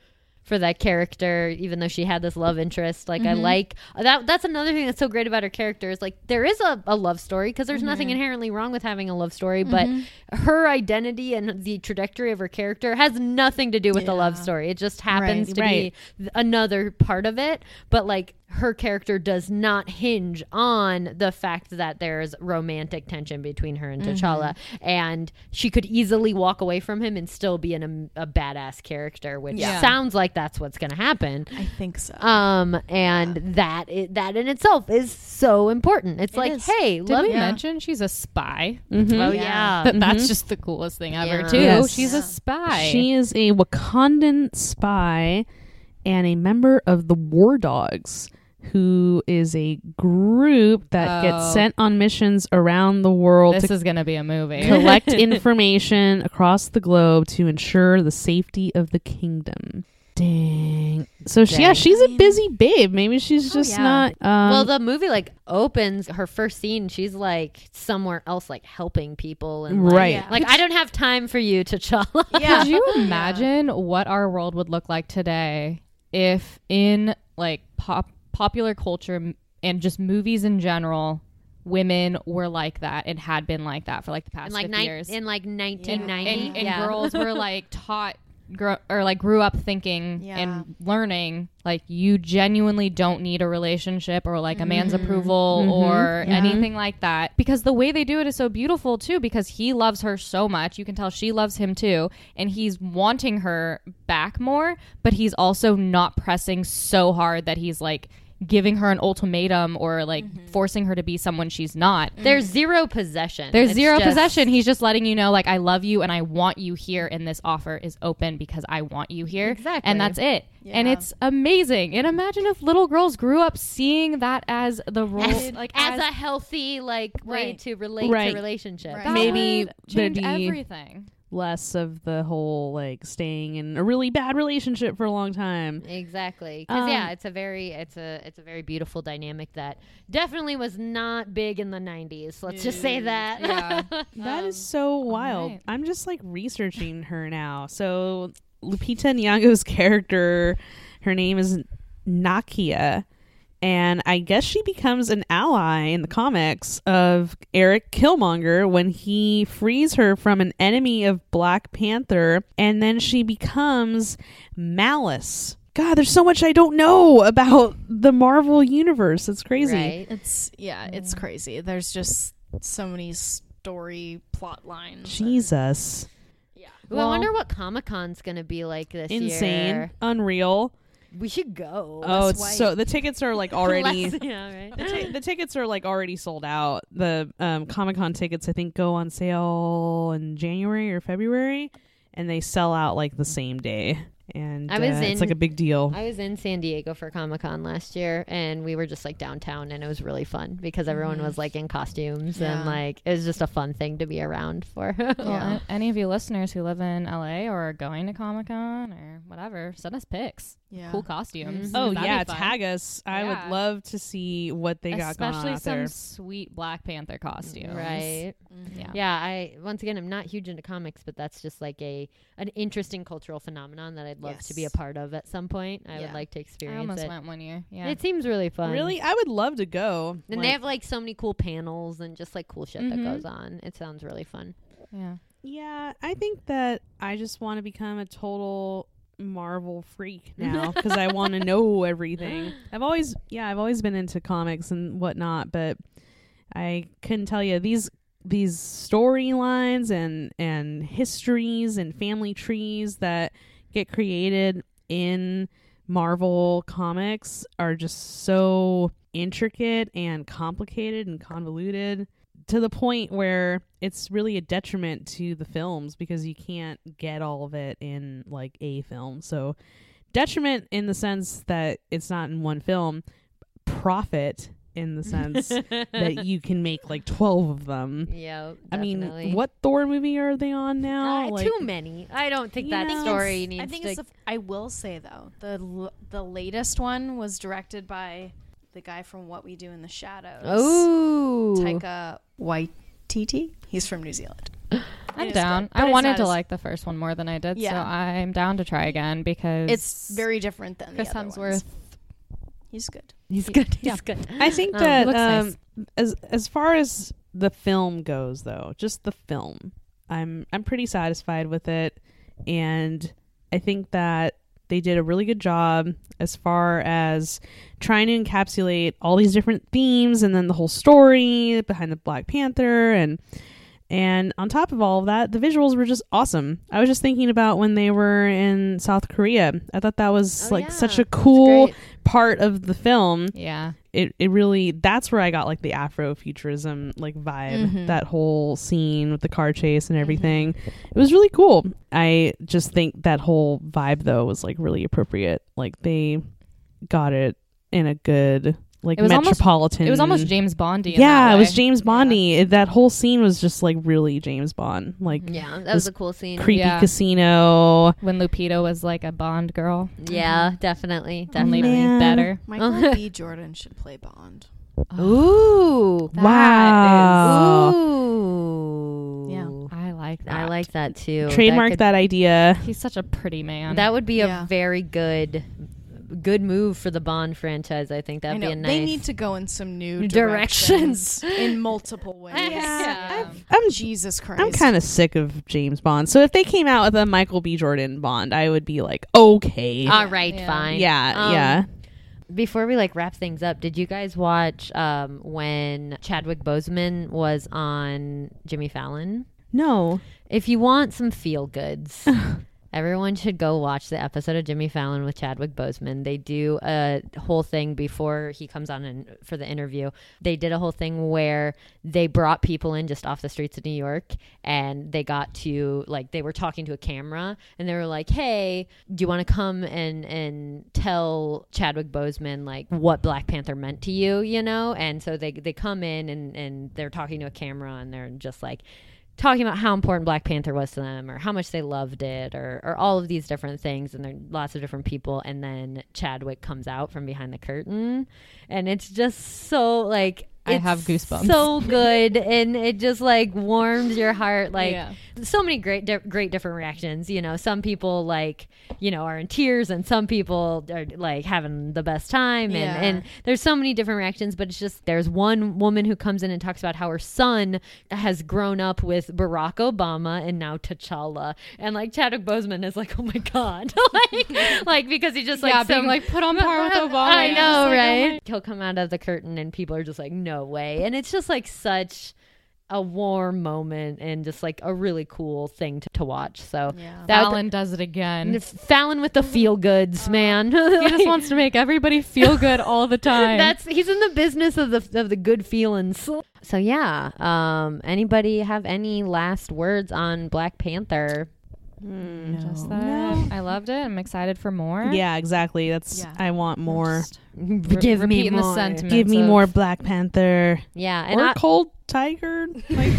for that character, even though she had this love interest. Like I like that. That's another thing that's so great about her character is like there is a love story, because there's nothing inherently wrong with having a love story, but her identity and the trajectory of her character has nothing to do with the love story. It just happens to be another part of it, but like her character does not hinge on the fact that there's romantic tension between her and T'Challa, and she could easily walk away from him and still be in a badass character, which sounds like that's what's going to happen. I think so. And that in itself is so important. It's like, hey, Did we mention she's a spy? Oh yeah, That's just the coolest thing ever too. Yes. She's a spy. She is a Wakandan spy and a member of the War Dogs, who is a group that gets sent on missions around the world This to is going to be a movie. collect information across the globe to ensure the safety of the kingdom. Dang. So she's a busy babe. Maybe she's just not. Well, the movie like opens her first scene. She's like somewhere else, like helping people, and like, Right. like I don't have time for you, T'Challa. Could you imagine what our world would look like today if in like popular culture and just movies in general, women were like that and had been like that for like the past in like 50 years. in like 1990, And girls were like taught grew up thinking and learning like you genuinely don't need a relationship or like a man's approval or anything like that, because the way they do it is so beautiful too, because he loves her so much. You can tell she loves him too, and he's wanting her back more, but he's also not pressing so hard that he's like giving her an ultimatum or like forcing her to be someone she's not. There's zero possession. There's zero possession. He's just letting you know, like, I love you and I want you here, and this offer is open because I want you here. Exactly. And that's it. And it's amazing. And imagine if little girls grew up seeing that as the role, as a healthy like way to relate to relationships. that Maybe would change there'd be everything. less of the whole like staying in a really bad relationship for a long time. Exactly, because it's a very beautiful dynamic that definitely was not big in the 90s. Let's just say that. Yeah. That is so wild. right. I'm just like researching her now. So Lupita Nyong'o's character, her name is Nakia, and I guess she becomes an ally in the comics of Eric Killmonger when he frees her from an enemy of Black Panther, and then she becomes Malice. God, there's so much I don't know about the Marvel universe. It's crazy. Right. It's crazy. There's just so many story plot lines. Jesus. Ooh, I wonder what Comic-Con's gonna be like this Insane. year. Unreal. We should go. Oh, it's so the tickets are like already yeah, right. the tickets are like already sold out. The Comic-Con tickets I think go on sale in January or February, and they sell out like the same day. And it's like a big deal. I was in San Diego for Comic-Con last year, and we were just like downtown, and it was really fun because everyone was like in costumes and like it was just a fun thing to be around for. Well, any of you listeners who live in LA or are going to Comic-Con or whatever, send us pics. Yeah. Cool costumes. Oh That'd yeah, be fun. tag us. I would love to see what they got going on Especially out some there. sweet Black Panther costumes. Right. Yeah. I once again I'm not huge into comics, but that's just like an interesting cultural phenomenon that I'd love to be a part of at some point. I would like to I experience almost it. went one year. Yeah. It seems really fun. Really, I would love to go. And they have like so many cool panels and just like cool shit that goes on. It sounds really fun. yeah. Yeah, I think that I just want to become a total Marvel freak now because I want to know everything. I've always been into comics and whatnot, but I couldn't tell you these storylines and histories and family trees that get created in Marvel comics are just so intricate and complicated and convoluted to the point where it's really a detriment to the films because you can't get all of it in like a film. So detriment in the sense that it's not in one film, profit in the sense that you can make like 12 of them. Yeah, I mean, what Thor movie are they on now? Too many. I don't think that story needs I think to... I will say though, the latest one was directed by the guy from What We Do in the Shadows. Oh, Taika Waititi. He's from New Zealand. I'm is down. good, but I it's wanted not to as- like the first one more than I did, so Yeah. I'm down to try again because It's very different than Chris the other Hemsworth. ones. He's good. He's good. He's good. I think Oh, that looks nice. as far as the film goes, though, just the film, I'm pretty satisfied with it, and I think that they did a really good job as far as trying to encapsulate all these different themes and then the whole story behind the Black Panther and on top of all of that, the visuals were just awesome. I was just thinking about when they were in South Korea. I thought that was such a cool great. part of the film. yeah. It really, that's where I got like the Afrofuturism like vibe, that whole scene with the car chase and everything. It was really cool. I just think that whole vibe though was like really appropriate. Like they got it in a good like It was metropolitan. It was almost James Bondy. Yeah, it was James Bondy. That whole scene was just like really James Bond. Like Yeah, that was a cool scene. creepy Yeah. casino. When Lupita was like a Bond girl. Yeah, definitely. Only man. better. Michael B. Jordan should play Bond. Ooh. Wow. Ooh. Yeah. I like that. I like that too. Trademark could- that idea. He's such a pretty man. That would be Yeah. a very good move for the Bond franchise. I think that'd I know. be a nice. They need to go in some new Directions. in multiple ways. I'm Jesus Christ. I'm kind of sick of James Bond. So if they came out with a Michael B. Jordan Bond, I would be like, okay. All right, Yeah. fine. Yeah, yeah. Before we like wrap things up, did you guys watch when Chadwick Boseman was on Jimmy Fallon? No. If you want some feel goods, everyone should go watch the episode of Jimmy Fallon with Chadwick Boseman. They do a whole thing before he comes on for the interview. They did a whole thing where they brought people in just off the streets of New York, and they got to like they were talking to a camera, and they were like, "Hey, do you want to come and tell Chadwick Boseman like what Black Panther meant to you?" You know, and so they come in and they're talking to a camera, and they're just like talking about how important Black Panther was to them or how much they loved it or all of these different things, and there are lots of different people, and then Chadwick comes out from behind the curtain, and it's just so like I it's have goosebumps. so good, and it just like warms your heart. Like Yeah. so many great different reactions. You know, some people like are in tears, and some people are like having the best time, and there's so many different reactions. But it's just there's one woman who comes in and talks about how her son has grown up with Barack Obama and now T'Challa, and like Chadwick Boseman is like, oh my god, like because he just like being like put on par with Obama. I It's know, just like, right? He'll come out of the curtain and people are just like, no way. And it's just like such a warm moment and just like a really cool thing to watch. So Fallon does it again. Fallon with the feel goods, man. He just wants to make everybody feel good all the time. He's in the business of the good feelings. So yeah, anybody have any last words on Black Panther? Just that. I loved it. I'm excited for more. Yeah, exactly. That's I want more. Give me repeating the more. sentiment. Give me of- more Black Panther Yeah, and or Cold Tiger. Like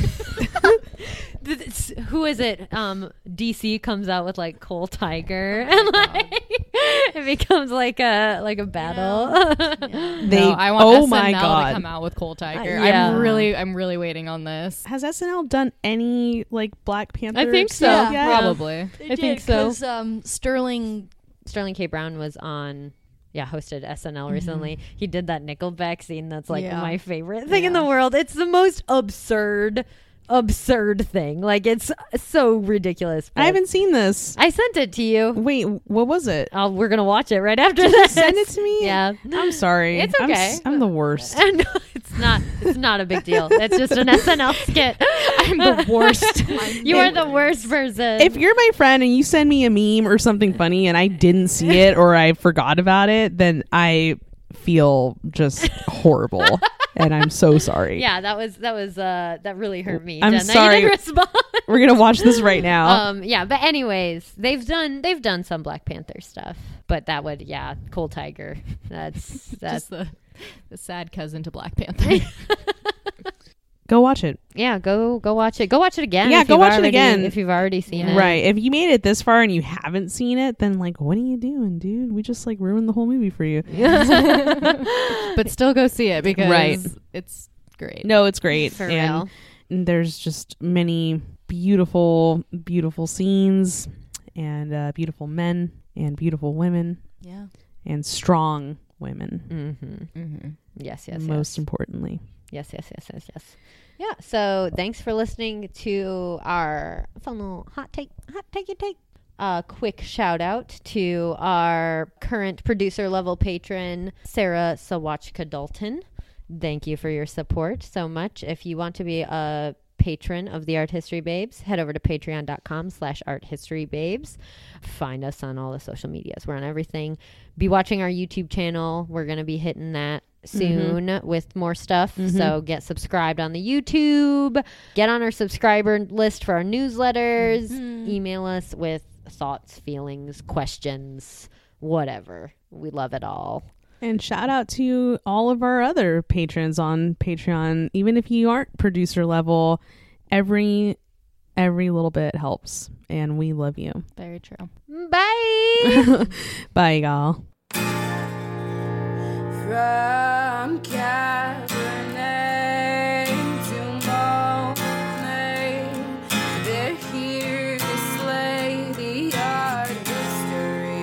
who is it? DC comes out with like Coal Tiger, and like it becomes like a battle. they. No, I want oh SNL my to god. come out with Coal Tiger. Yeah. I'm really waiting on this. Has SNL done any like Black Panther? I think so. stuff yet? Probably. I think so. Sterling Sterling K. Brown was on. Yeah, hosted SNL recently. He did that Nickelback scene that's like my favorite thing in the world. It's the most absurd thing. Like it's so ridiculous. I haven't seen this. I sent it to you. Wait, what was it? We're gonna watch it right after this. Send it to me. Yeah. I'm sorry. It's okay. I'm the worst. No, it's not. It's not a big deal. It's just an SNL skit. I'm the worst. You are the worst person. If you're my friend and you send me a meme or something funny and I didn't see it or I forgot about it, then I feel just horrible. And I'm so sorry. yeah, that really hurt me. I'm Jen, sorry. You didn't respond. We're gonna watch this right now. Yeah, but anyways, they've done some Black Panther stuff, but that would Coal Tiger. That's Just the sad cousin to Black Panther. Go watch it. yeah. Go watch it. Go watch it again. Yeah, if go you've watch it already- again. if you've already seen it. Right. If you made it this far and you haven't seen it, then like, what are you doing, dude? We just like ruined the whole movie for you. But still go see it because Right. it's great. No, it's great. For and real. there's just many beautiful, beautiful scenes, and beautiful men, and beautiful women, and strong women. Yes. Most importantly. Yes. Yeah. So thanks for listening to our fun little hot take. Quick shout out to our current producer level patron, Sarah Sawachka Dalton. Thank you for your support so much. If you want to be a patron of the Art History Babes, head over to patreon.com/arthistorybabes. Find us on all the social medias. We're on everything. Be watching our YouTube channel. We're going to be hitting that soon with more stuff. So get subscribed on the YouTube. Get on our subscriber list for our newsletters. Email us with thoughts, feelings, questions, whatever. We love it all. And shout out to all of our other patrons on Patreon. Even if you aren't producer level, every little bit helps, and we love you. Very true. Bye. Bye, y'all. From Cabernet to Monet, they're here to slay the art history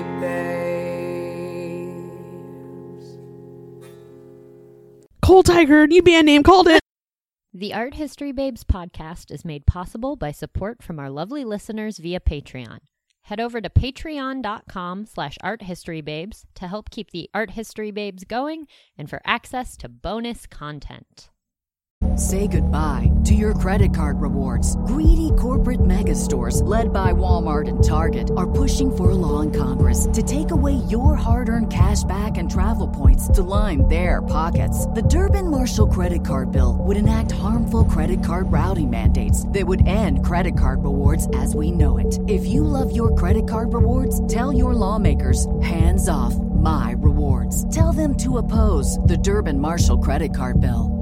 babes. Coal Tiger, new band name, called it. The Art History Babes podcast is made possible by support from our lovely listeners via Patreon. Head over to patreon.com/arthistorybabes to help keep the Art History Babes going and for access to bonus content. Say goodbye to your credit card rewards. Greedy corporate mega stores, led by Walmart and Target, are pushing for a law in Congress to take away your hard-earned cash back and travel points to line their pockets. The Durbin-Marshall credit card bill would enact harmful credit card routing mandates that would end credit card rewards as we know it. If you love your credit card rewards, tell your lawmakers, hands off my rewards. Tell them to oppose the Durbin-Marshall credit card bill.